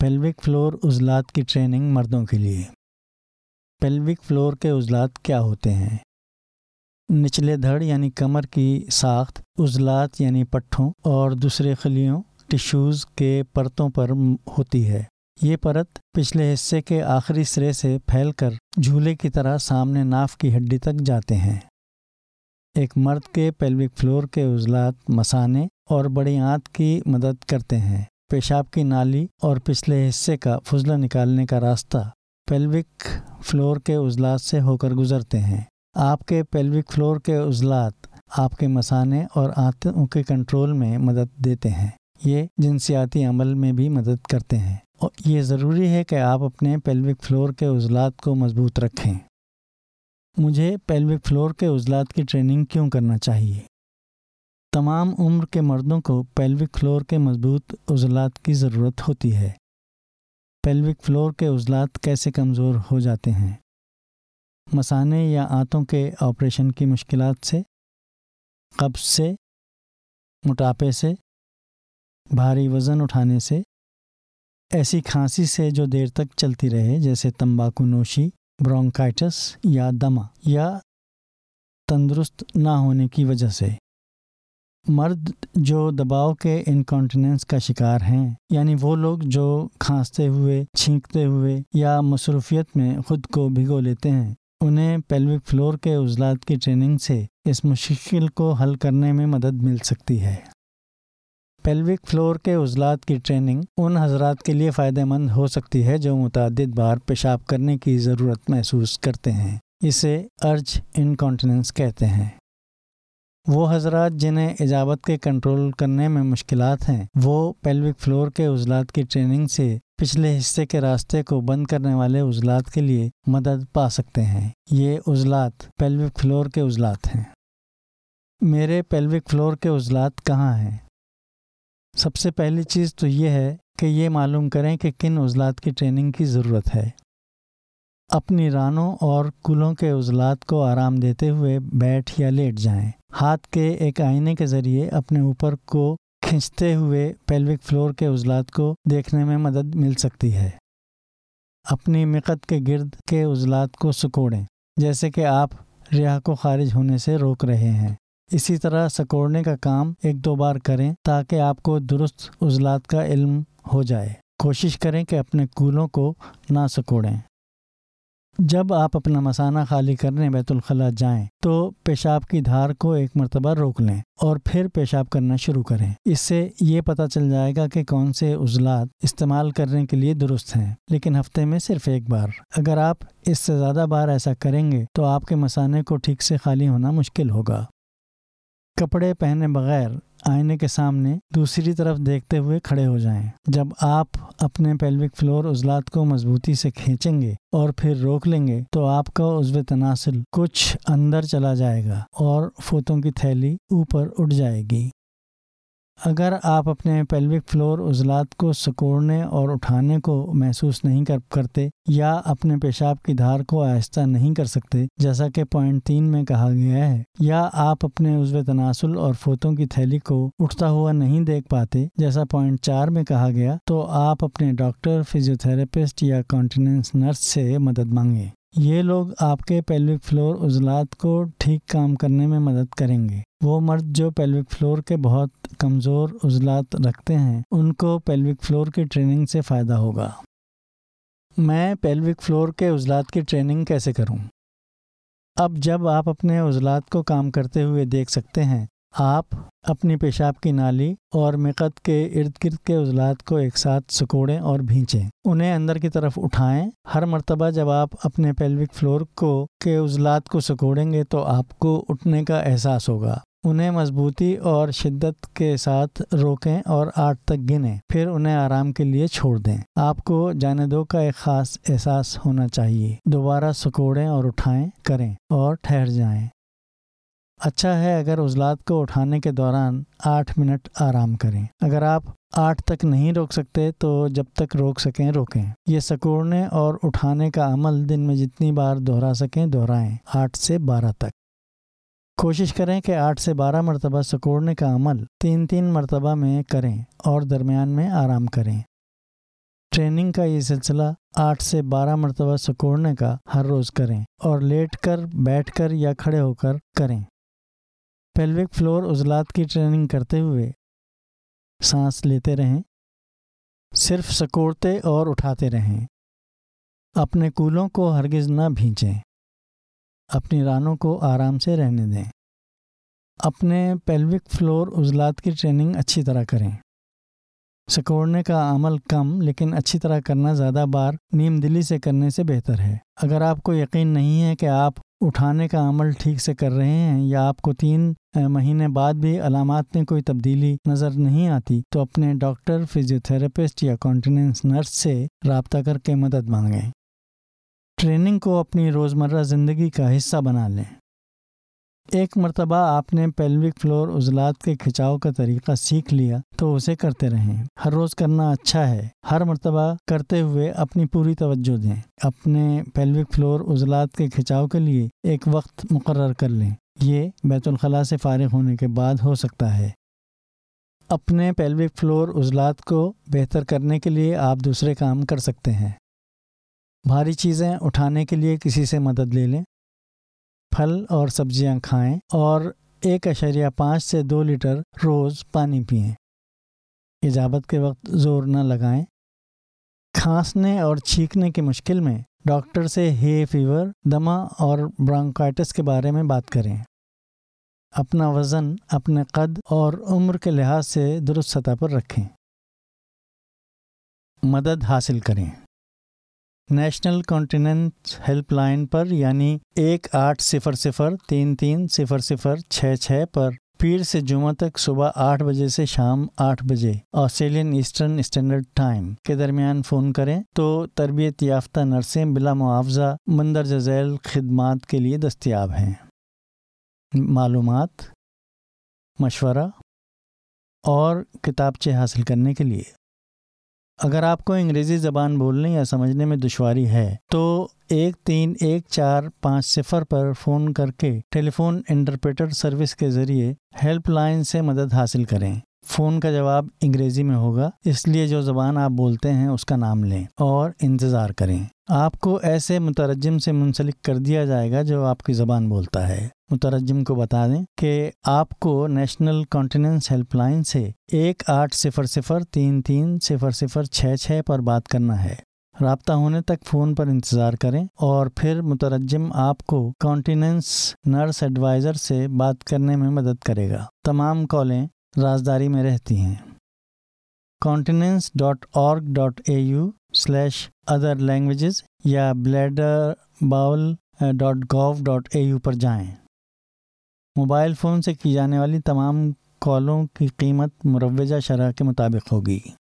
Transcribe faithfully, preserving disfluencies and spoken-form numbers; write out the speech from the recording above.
Pelvic floor عضلات کی training مردوں کے لیے۔ پیلوک فلور کے عضلات کیا ہوتے ہیں؟ نچلے دھڑ یعنی کمر کی ساخت عضلات یعنی پٹھوں اور دوسرے خلیوں ٹشوز کے پرتوں پر ہوتی ہے۔ یہ پرت پچھلے حصے کے آخری سرے سے پھیل کر جھولے کی طرح سامنے ناف کی ہڈی تک جاتے ہیں۔ ایک مرد کے پیلوک فلور کے عضلات مثانے اور بڑی آنت کی مدد کرتے ہیں۔ پیشاب کی نالی اور پچھلے حصے کا فضلہ نکالنے کا راستہ پیلوک فلور کے عضلات سے ہو کر گزرتے ہیں۔ آپ کے پیلوک فلور کے عضلات آپ کے مثانے اور آنتوں کے کنٹرول میں مدد دیتے ہیں۔ یہ جنسیاتی عمل میں بھی مدد کرتے ہیں اور یہ ضروری ہے کہ آپ اپنے پیلوک فلور کے عضلات کو مضبوط رکھیں۔ مجھے پیلوک فلور کے عضلات کی ٹریننگ کیوں کرنا چاہیے؟ تمام عمر کے مردوں کو پیلوک فلور کے مضبوط عضلات کی ضرورت ہوتی ہے۔ پیلوک فلور کے عضلات کیسے کمزور ہو جاتے ہیں؟ مثانے یا آنتوں کے آپریشن کی مشکلات سے، قبض سے، موٹاپے سے، بھاری وزن اٹھانے سے، ایسی کھانسی سے جو دیر تک چلتی رہے جیسے تمباکو نوشی، برونکائٹس یا دمہ، یا تندرست نہ ہونے کی وجہ سے۔ مرد جو دباؤ کے انکانٹیننس کا شکار ہیں، یعنی وہ لوگ جو کھانستے ہوئے، چھینکتے ہوئے یا مصروفیت میں خود کو بھگو لیتے ہیں، انہیں پیلوک فلور کے عضلات کی ٹریننگ سے اس مشکل کو حل کرنے میں مدد مل سکتی ہے۔ پیلوک فلور کے عضلات کی ٹریننگ ان حضرات کے لیے فائدہ مند ہو سکتی ہے جو متعدد بار پیشاب کرنے کی ضرورت محسوس کرتے ہیں۔ اسے ارج انکانٹیننس کہتے ہیں۔ وہ حضرات جنہیں اجابت کے کنٹرول کرنے میں مشکلات ہیں، وہ پیلوک فلور کے عضلات کی ٹریننگ سے پچھلے حصے کے راستے کو بند کرنے والے عضلات کے لیے مدد پا سکتے ہیں۔ یہ عضلات پیلوک فلور کے عضلات ہیں۔ میرے پیلوک فلور کے عضلات کہاں ہیں؟ سب سے پہلی چیز تو یہ ہے کہ یہ معلوم کریں کہ کن عضلات کی ٹریننگ کی ضرورت ہے۔ اپنی رانوں اور کولوں کے عضلات کو آرام دیتے ہوئے بیٹھ یا لیٹ جائیں۔ ہاتھ کے ایک آئینے کے ذریعے اپنے اوپر کو کھینچتے ہوئے پیلوک فلور کے عضلات کو دیکھنے میں مدد مل سکتی ہے۔ اپنی مقعد کے گرد کے عضلات کو سکوڑیں جیسے کہ آپ ریح کو خارج ہونے سے روک رہے ہیں۔ اسی طرح سکوڑنے کا کام ایک دو بار کریں تاکہ آپ کو درست عضلات کا علم ہو جائے۔ کوشش کریں کہ اپنے کولوں کو نہ سکوڑیں۔ جب آپ اپنا مثانہ خالی کرنے بیت الخلاء جائیں تو پیشاب کی دھار کو ایک مرتبہ روک لیں اور پھر پیشاب کرنا شروع کریں۔ اس سے یہ پتہ چل جائے گا کہ کون سے عضلات استعمال کرنے کے لیے درست ہیں، لیکن ہفتے میں صرف ایک بار۔ اگر آپ اس سے زیادہ بار ایسا کریں گے تو آپ کے مثانے کو ٹھیک سے خالی ہونا مشکل ہوگا۔ کپڑے پہنے بغیر آئینے کے سامنے دوسری طرف دیکھتے ہوئے کھڑے ہو جائیں۔ جب آپ اپنے پیلوک فلور عضلات کو مضبوطی سے کھینچیں گے اور پھر روک لیں گے تو آپ کا عضو تناسل کچھ اندر چلا جائے گا اور فوتوں کی تھیلی اوپر اٹھ جائے گی۔ اگر آپ اپنے پیلوک فلور عضلات کو سکوڑنے اور اٹھانے کو محسوس نہیں کر کرتے یا اپنے پیشاب کی دھار کو آہستہ نہیں کر سکتے جیسا کہ پوائنٹ تین میں کہا گیا ہے، یا آپ اپنے عضو تناسل اور فوتوں کی تھیلی کو اٹھتا ہوا نہیں دیکھ پاتے جیسا پوائنٹ چار میں کہا گیا، تو آپ اپنے ڈاکٹر، فزیو تھراپسٹ یا کانٹیننس نرس سے مدد مانگیں۔ یہ لوگ آپ کے پیلوک فلور عضلات کو ٹھیک کام کرنے میں مدد کریں گے۔ وہ مرد جو پیلوک فلور کے بہت کمزور عضلات رکھتے ہیں، ان کو پیلوک فلور کی ٹریننگ سے فائدہ ہوگا۔ میں پیلوک فلور کے عضلات کی ٹریننگ کیسے کروں؟ اب جب آپ اپنے عضلات کو کام کرتے ہوئے دیکھ سکتے ہیں، آپ اپنی پیشاب کی نالی اور مقعد کے ارد گرد کے عضلات کو ایک ساتھ سکوڑیں اور بھینچیں۔ انہیں اندر کی طرف اٹھائیں۔ ہر مرتبہ جب آپ اپنے پیلوک فلور کو کے عضلات کو سکوڑیں گے تو آپ کو اٹھنے کا احساس ہوگا۔ انہیں مضبوطی اور شدت کے ساتھ روکیں اور آٹھ تک گنیں، پھر انہیں آرام کے لیے چھوڑ دیں۔ آپ کو جانے دو کا ایک خاص احساس ہونا چاہیے۔ دوبارہ سکوڑیں اور اٹھائیں کریں اور ٹھہر جائیں۔ اچھا ہے اگر عضلات کو اٹھانے کے دوران آٹھ منٹ آرام کریں۔ اگر آپ آٹھ تک نہیں روک سکتے تو جب تک روک سکیں روکیں۔ یہ سکوڑنے اور اٹھانے کا عمل دن میں جتنی بار دہرا سکیں دہرائیں، آٹھ سے بارہ تک۔ کوشش کریں کہ آٹھ سے بارہ مرتبہ سکوڑنے کا عمل تین تین مرتبہ میں کریں اور درمیان میں آرام کریں۔ ٹریننگ کا یہ سلسلہ آٹھ سے بارہ مرتبہ سکوڑنے کا ہر روز کریں اور لیٹ کر، بیٹھ کر یا کھڑے ہو کر کریں۔ پیلوک فلور عضلات کی ٹریننگ کرتے ہوئے سانس لیتے رہیں، صرف سکوڑتے اور اٹھاتے رہیں۔ اپنے کولوں کو ہرگز نہ بھینچیں، اپنی رانوں کو آرام سے رہنے دیں۔ اپنے پیلوک فلور عضلات کی ٹریننگ اچھی طرح کریں۔ سکوڑنے کا عمل کم لیکن اچھی طرح کرنا زیادہ بار نیم دلی سے کرنے سے بہتر ہے۔ اگر آپ کو یقین نہیں ہے کہ آپ اٹھانے کا عمل ٹھیک سے کر رہے ہیں یا آپ کو تین مہینے بعد بھی علامات میں کوئی تبدیلی نظر نہیں آتی تو اپنے ڈاکٹر، فزیوتھراپسٹ یا کانٹیننس نرس سے رابطہ کر کے مدد مانگیں۔ ٹریننگ کو اپنی روزمرہ زندگی کا حصہ بنا لیں۔ ایک مرتبہ آپ نے پیلوک فلور عضلات کے کھچاؤ کا طریقہ سیکھ لیا تو اسے کرتے رہیں۔ ہر روز کرنا اچھا ہے۔ ہر مرتبہ کرتے ہوئے اپنی پوری توجہ دیں۔ اپنے پیلوک فلور عضلات کے کھچاؤ کے لیے ایک وقت مقرر کر لیں۔ یہ بیت الخلاء سے فارغ ہونے کے بعد ہو سکتا ہے۔ اپنے پیلوک فلور عضلات کو بہتر کرنے کے لیے آپ دوسرے کام کر سکتے ہیں۔ بھاری چیزیں اٹھانے کے لیے کسی سے مدد لے لیں، پھل اور سبزیاں کھائیں اور ایک اشاریہ پانچ سے دو لیٹر روز پانی پئیں۔ اجابت کے وقت زور نہ لگائیں۔ کھانسنے اور چھینکنے کی مشکل میں ڈاکٹر سے ہے فیور، دمہ اور برونکائٹس کے بارے میں بات کریں۔ اپنا وزن اپنے قد اور عمر کے لحاظ سے درست سطح پر رکھیں۔ مدد حاصل کریں۔ نیشنل کانٹیننس ہیلپ لائن پر یعنی ایک آٹھ صفر صفر تین تین صفر صفر چھ چھ پر پیر سے جمعہ تک صبح آٹھ بجے سے شام آٹھ بجے آسٹریلین ایسٹرن اسٹینڈرڈ ٹائم کے درمیان فون کریں تو تربیت یافتہ نرسیں بلا معاوضہ مندرجہ ذیل خدمات کے لیے دستیاب ہیں۔ معلومات، مشورہ اور کتابچے حاصل کرنے کے لیے اگر آپ کو انگریزی زبان بولنے یا سمجھنے میں دشواری ہے تو ایک تین ایک چار پانچ صفر پر فون کر کے ٹیلی فون انٹرپریٹر سروس کے ذریعے ہیلپ لائن سے مدد حاصل کریں۔ فون کا جواب انگریزی میں ہوگا، اس لیے جو زبان آپ بولتے ہیں اس کا نام لیں اور انتظار کریں۔ آپ کو ایسے مترجم سے منسلک کر دیا جائے گا جو آپ کی زبان بولتا ہے۔ مترجم کو بتا دیں کہ آپ کو نیشنل کانٹیننس ہیلپ لائن سے ایک آٹھ صفر صفر تین تین صفر صفر چھ چھ پر بات کرنا ہے۔ رابطہ ہونے تک فون پر انتظار کریں اور پھر مترجم آپ کو کانٹیننس نرس ایڈوائزر سے بات کرنے میں مدد کرے گا۔ تمام کالیں رازداری میں رہتی ہیں۔ Continence dot org dot A U slash other languages یا bladder bowel dot gov dot A U پر جائیں۔ موبائل فون سے کی جانے والی تمام کالوں کی قیمت مروجہ شرح کے مطابق ہوگی۔